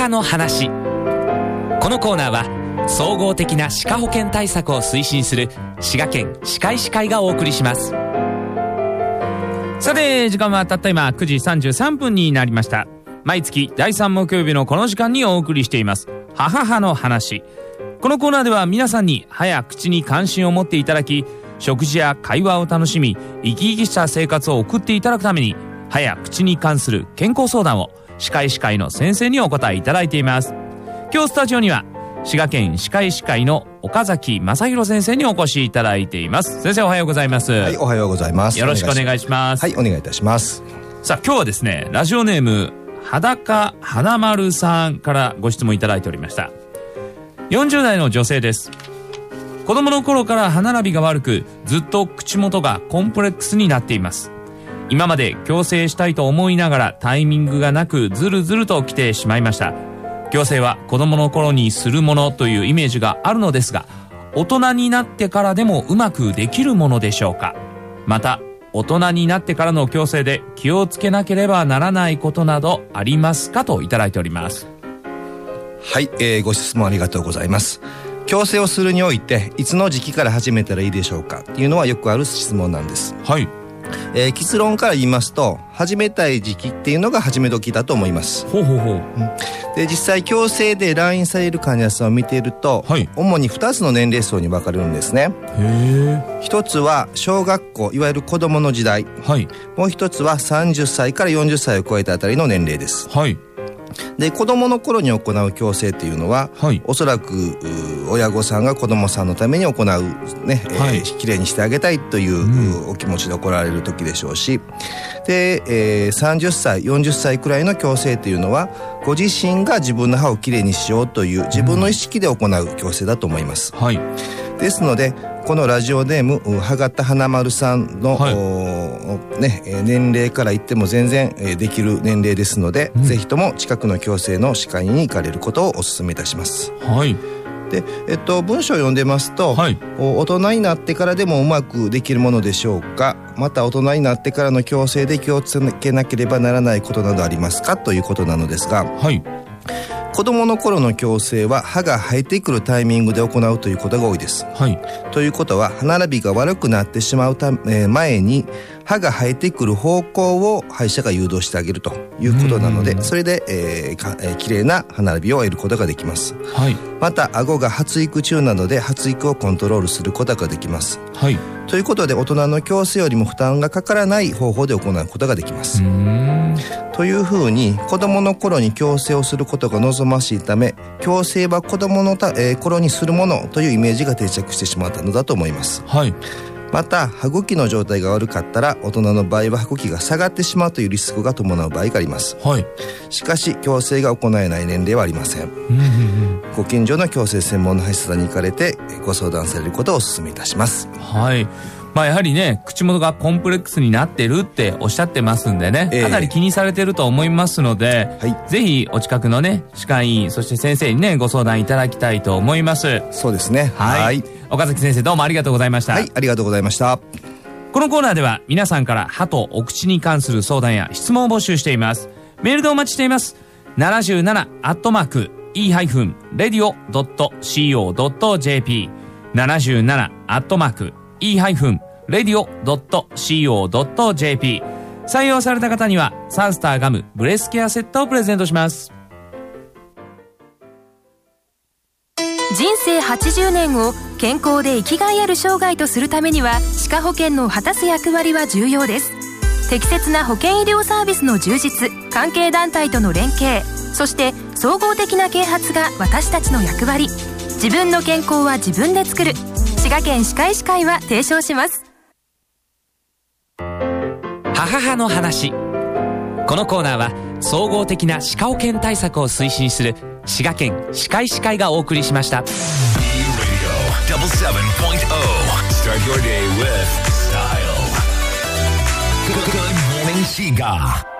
母の話。このコーナーは総合的な歯科保険対策を推進する滋賀県歯科医師会がお送りします。 さて時間はたった今9時33分になりました。毎月第3木曜日のこの時間にお送りしています母の話。このコーナーでは皆さんに歯や口に関心を持っていただき、食事や会話を楽しみ生き生きした生活を送っていただくために、歯や口に関する健康相談を歯科医師会の先生にお答えいただいています。今日スタジオには滋賀県歯科医師会の岡崎正弘先生にお越しいただいています。先生おはようございます。 はい、おはようございます。 よろしくお願いします。 はい、お願いいたします。 さあ今日はですね、ラジオネーム裸花丸さんからご質問いただいておりました。40代の女性です。子供の頃から歯並びが悪く、ずっと口元がコンプレックスになっています。今まで矯正したいと思いながらタイミングがなくずるずると来てしまいました。矯正は子供の頃にするものというイメージがあるのですが、大人になってからでもうまくできるものでしょうか。また大人になってからの矯正で気をつけなければならないことなどありますか、といただいております。 はい、ご質問ありがとうございます。矯正をするにおいていつの時期から始めたらいいでしょうかっていうのはよくある質問なんです。 はい。 結論から言いますと、始めたい時期っていうのが始め時だと思います。 ほうほうほう。 で実際矯正で来院される患者さんを見ていると、 はい、 主に2つの年齢層に分かれるんですね。一つは小学校、いわゆる子どもの時代、 はい、 もう一つは30歳から40歳を超えたあたりの年齢です。 はい。 で子どもの頃に行う矯正っていうのは、はい、おそらく親御さんが子どもさんのために行うね、はい、きれいにしてあげたいという、お気持ちで来られる時でしょうし、で、30歳40歳くらいの矯正というのはご自身が自分の歯をきれいにしようという自分の意識で行う矯正だと思います。はい。ですのでこのラジオネーム歯型花丸さんの、はい、年齢から言っても全然できる年齢ですので、ぜひとも近くの矯正の歯科医に行かれることをお勧めいたします。はい。で文章を読んでますと、はい、大人になってからでもうまくできるものでしょうか、また大人になってからの矯正で気をつけなければならないことなどありますかということなのですが、はい、子どもの頃の矯正は歯が生えてくるタイミングで行うということが多いです。はい、ということは歯並びが悪くなってしまう前に歯が生えてくる方向を歯医者が誘導してあげるということなので、それで、きれいな歯並びを得ることができます。はい、また顎が発育中なので発育をコントロールすることができます。はい、ということで大人の矯正よりも負担がかからない方法で行うことができます。というふうに子どもの頃に矯正をすることが望ましいため、矯正は子どもの頃にするものというイメージが定着してしまったのだと思います。はい。また歯茎の状態が悪かったら大人の場合は歯茎が下がってしまうというリスクが伴う場合があります。はい。しかし矯正が行えない年齢はありません。ご近所の矯正専門の歯医者さんに行かれてご相談されることをお勧めいたします。 はい。まあやはりね、口元がコンプレックスになってるっておっしゃってますんでね、かなり気にされてると思いますので、はい、ぜひお近くのね歯科医院、そして先生にねご相談いただきたいと思います。 そうですね。はい。 岡崎先生どうもありがとうございました。 はい、ありがとうございました。 このコーナーでは皆さんから歯とお口に関する相談や質問を募集しています。メールでお待ちしています。77@e-radio.co.jp77@e-radio.co.jp 採用された方にはサンスターガムブレスケアセットをプレゼントします。 人生80年を健康で生きがいある生涯とするためには歯科保険の果たす役割は重要です。適切な保険医療サービスの充実、関係団体との連携、そして総合的な啓発が私たちの役割。自分の健康は自分で作る。滋賀県歯科医師会は提唱します。 母の話。このコーナーは総合的な歯科保険対策を推進する滋賀県歯科医師会がお送りしました。 Start your day with style. Good morning, Shiga.